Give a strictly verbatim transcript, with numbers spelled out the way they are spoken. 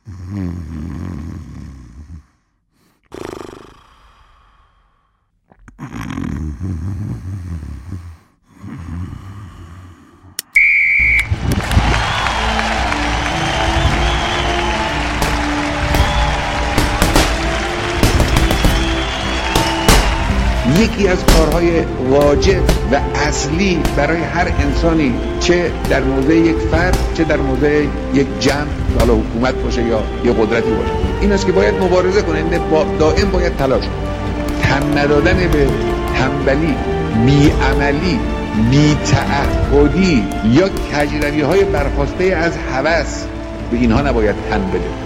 یکی از کارهای واجب و اصلی برای هر انسانی، چه در موضع یک فرد چه در موضع یک جمع، حالا حکومت باشه یا یه قدرتی باشه، این است که باید مبارزه کنه. دائم باید تلاش کنه. تن ندادن به تنبلی، بی‌عملی، بی‌تعهدی یا کجروی‌های برخاسته از هوس، به اینها نباید تن بده.